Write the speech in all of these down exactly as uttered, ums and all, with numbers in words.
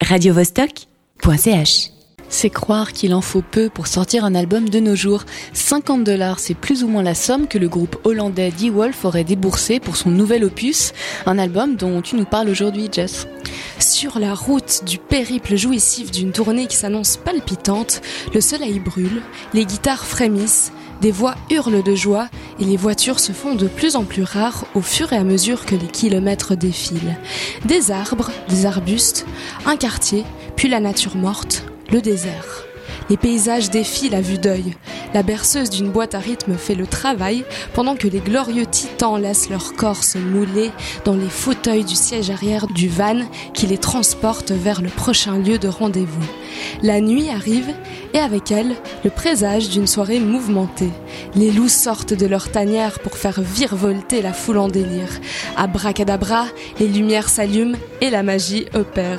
radio vostok point c h. C'est croire qu'il en faut peu pour sortir un album de nos jours. cinquante dollars, c'est plus ou moins la somme que le groupe hollandais DeWolf aurait déboursé pour son nouvel opus, un album dont tu nous parles aujourd'hui, Jess. Sur la route du périple jouissif d'une tournée qui s'annonce palpitante, le soleil brûle, les guitares frémissent, des voix hurlent de joie et les voitures se font de plus en plus rares au fur et à mesure que les kilomètres défilent. Des arbres, des arbustes, un quartier, puis la nature morte, le désert. Les paysages défilent à vue d'œil. La berceuse d'une boîte à rythme fait le travail pendant que les glorieux titans laissent leur corps se mouler dans les fauteuils du siège arrière du van qui les transporte vers le prochain lieu de rendez-vous. La nuit arrive et avec elle, le présage d'une soirée mouvementée. Les loups sortent de leur tanière pour faire virevolter la foule en délire. Abracadabra, les lumières s'allument et la magie opère.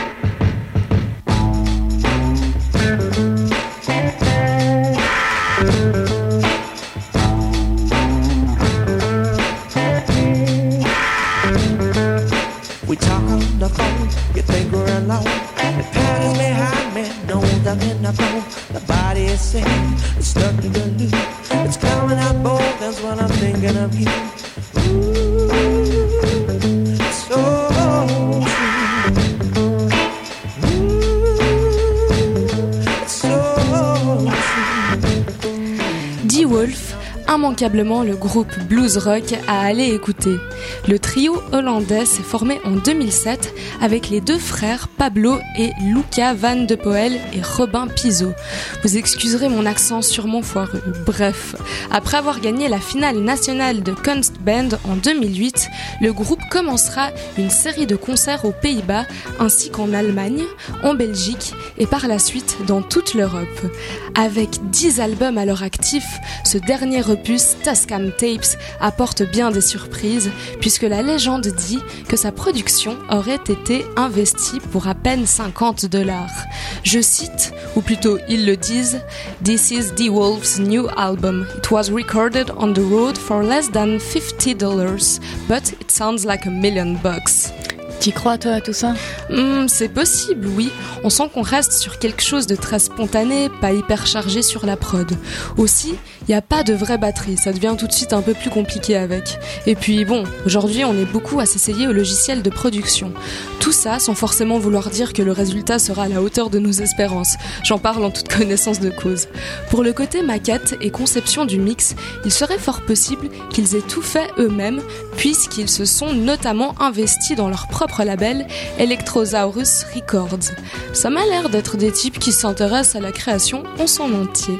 We talk on the phone, you think we're alone. The pattern behind me knows I'm in the phone. The body is sick, it's stuck to the loop. It's coming out bold, that's what I'm thinking of you. Ooh, so true. Ooh, so true. DeWolf, immanquablement le groupe blues rock à aller écouter. Le trio hollandais s'est formé en deux mille sept avec les deux frères Pablo et Luca Van de Poel et Robin Piso. Vous excuserez mon accent sûrement foireux. Bref, après avoir gagné la finale nationale de Kunstband en deux mille huit, le groupe commencera une série de concerts aux Pays-Bas ainsi qu'en Allemagne, en Belgique et par la suite dans toute l'Europe. Avec dix albums à leur actif, ce dernier opus, Tascam Tapes, apporte bien des surprises puisque la légende dit que sa production aurait été investie pour à peine cinquante dollars. Je cite, ou plutôt ils le disent, "This is DeWolf's new album. It was recorded on the road for less than fifty dollars, but it sounds like a million bucks." T'y crois, toi, à tout ça ? Mmh, c'est possible, oui. On sent qu'on reste sur quelque chose de très spontané, pas hyper chargé sur la prod. Aussi, il n'y a pas de vraie batterie, ça devient tout de suite un peu plus compliqué avec. Et puis bon, aujourd'hui on est beaucoup à s'essayer au logiciel de production. Tout ça sans forcément vouloir dire que le résultat sera à la hauteur de nos espérances. J'en parle en toute connaissance de cause. Pour le côté maquette et conception du mix, il serait fort possible qu'ils aient tout fait eux-mêmes, puisqu'ils se sont notamment investis dans leur propre label Electrosaurus Records. Ça m'a l'air d'être des types qui s'intéressent à la création en son entier.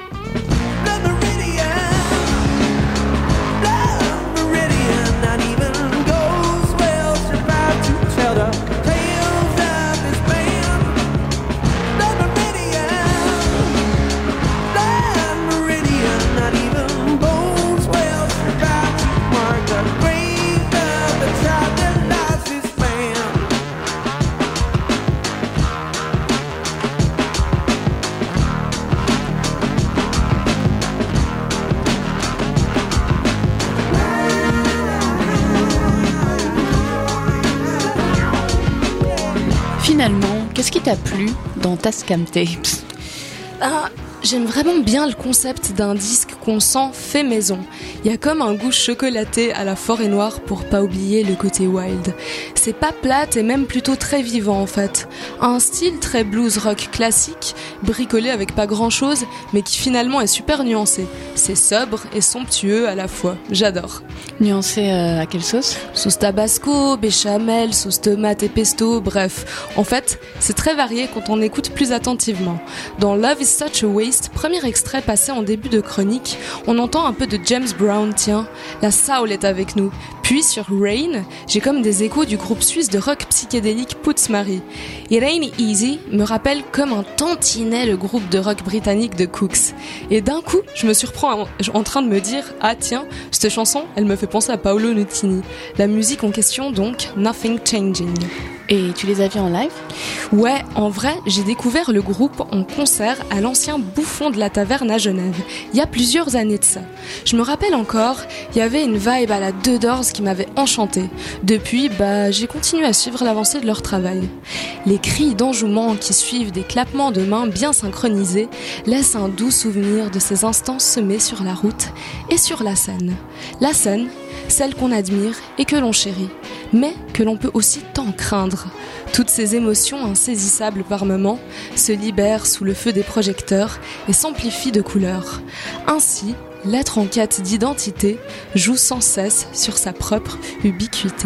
Finalement, qu'est-ce qui t'a plu dans Tascam Tapes ? Ah, j'aime vraiment bien le concept d'un disque qu'on sent fait maison. Il y a comme un goût chocolaté à la forêt noire pour pas oublier le côté wild. C'est pas plate et même plutôt très vivant en fait. Un style très blues rock classique, bricolé avec pas grand chose, mais qui finalement est super nuancé. C'est sobre et somptueux à la fois. J'adore. Nuancé euh, à quelle sauce ? Sauce tabasco, béchamel, sauce tomate et pesto, bref. En fait, c'est très varié quand on écoute plus attentivement. Dans Love is Such a Waste, premier extrait passé en début de chronique, on entend un peu de James Brown, tiens. La soul est avec nous. Puis sur Rain, j'ai comme des échos du groupe suisse de rock psychédélique Putzmary. It Ain't Easy me rappelle comme un tantinet le groupe de rock britannique The Cooks. Et d'un coup, je me surprends en train de me dire « Ah tiens, cette chanson, elle me fait penser à Paolo Nutini. » La musique en question donc, Nothing Changing. Et tu les as vus en live ? Ouais, en vrai, j'ai découvert le groupe en concert à l'ancien Bouffon de la Taverne à Genève, il y a plusieurs années de ça. Je me rappelle encore, il y avait une vibe à la Deux Doors qui m'avait enchantée. Depuis, bah, j'ai continué à suivre l'avancée de leur travail. Les cris d'enjouement qui suivent des clappements de mains bien synchronisés laissent un doux souvenir de ces instants semés sur la route et sur la scène. La scène, celle qu'on admire et que l'on chérit, mais que l'on peut aussi tant craindre. Toutes ces émotions insaisissables par moments se libèrent sous le feu des projecteurs et s'amplifient de couleurs. Ainsi, l'être en quête d'identité joue sans cesse sur sa propre ubiquité.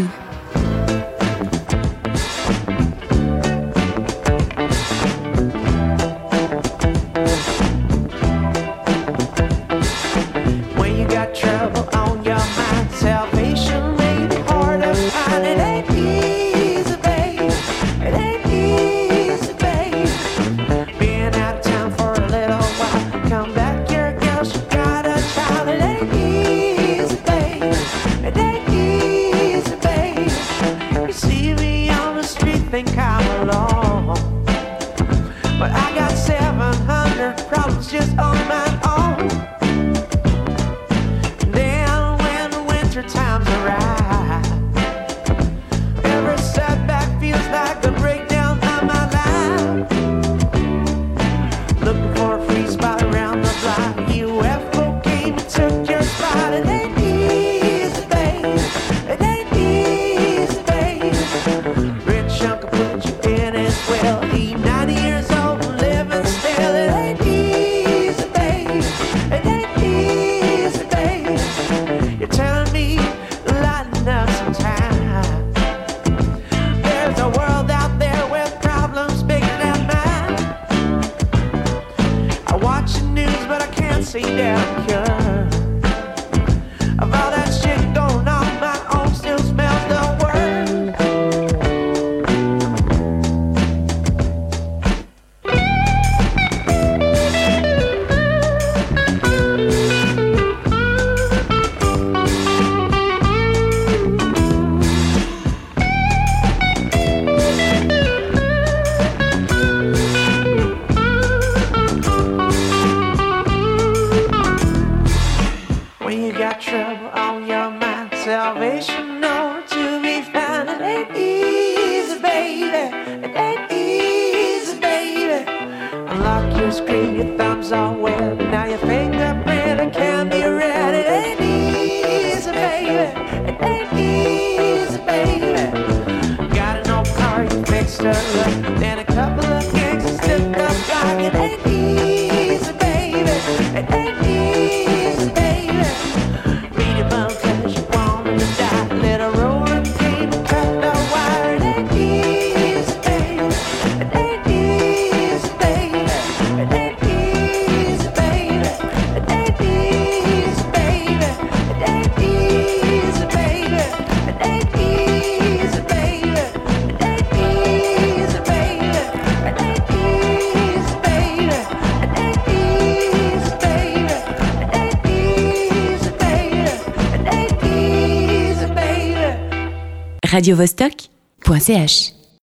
radio vostok point c h